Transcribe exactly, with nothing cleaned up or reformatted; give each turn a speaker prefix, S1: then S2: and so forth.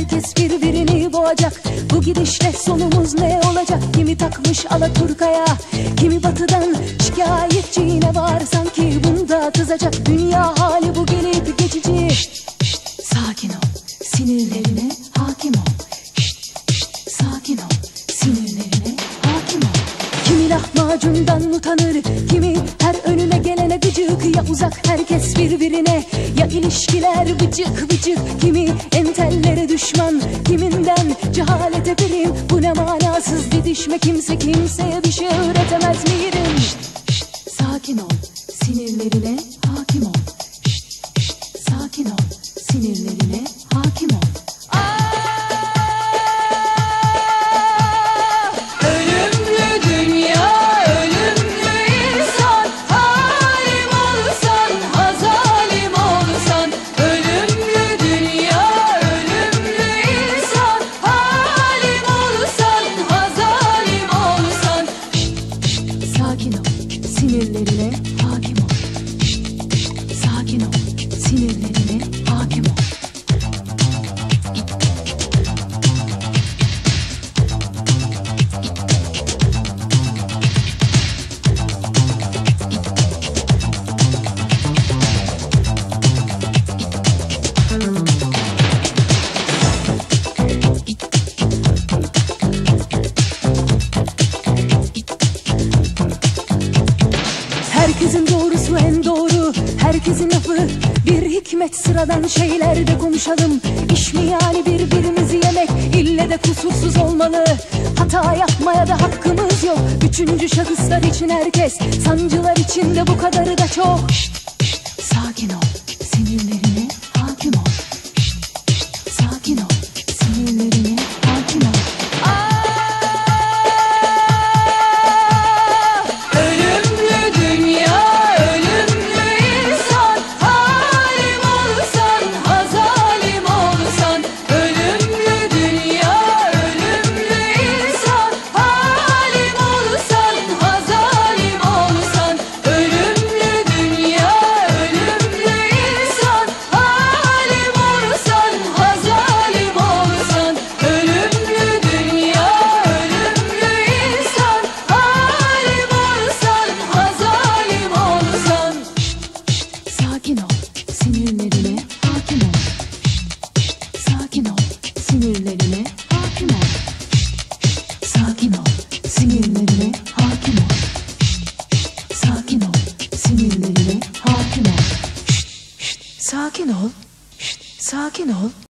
S1: herkes birbirini boğacak. Bu gidişle sonumuz ne olacak? Kimi takmış Alaturka'ya, kimi batıdan şikayetçi, yine var sanki bunda kızacak. Dünya hali bu gelip geçici. Şşt, şşt, sakin ol, sinirlerine hakim ol. Şşt, şşt, sakin ol, sinirlerine hakim ol. Kimi lahmacundan utanır, kimi her önüne gelene gıcık. Ya uzak herkes birbirine, ya ilişkiler bıcık bıcık. Kimi entellere düşman, kiminden cehalete prim. Bu ne manasız didişme, kimse kimseye bir şey öğretemez mirim? Şşt, şşt, sakin ol, sinirlerine hakim ol. Şşt, şşt, sakin ol, sinirlerine hakim ol. Sinirlerine hakim ol. Şşt, şşt, sakin ol. Sinirlerine hakim ol. Herkesin doğrusu en doğru, herkesin lafı bir hikmet. Sıradan şeylerde konuşalım. İş mi yani birbirimizi yemek? İlle de kusursuz olmalı. Hata yapmaya da hakkımız yok. Üçüncü şahıslar için herkes, sancılar için de bu kadarı da çok. Şşt, şşt, sakin ol, sinirlerine hakim ol. Şşt, şşt, sakin ol, sinirlerine hakim ol. Sakin ol, sinirlerine hakim ol. Şşt, şşt, sakin ol, sinirlerine hakim ol. Şşt, şşt, sakin ol, sinirlerine hakim ol. Şşt, şşt, sakin ol, sinirlerine hakim ol. Şşt, şşt, sakin ol, şşt, sakin ol.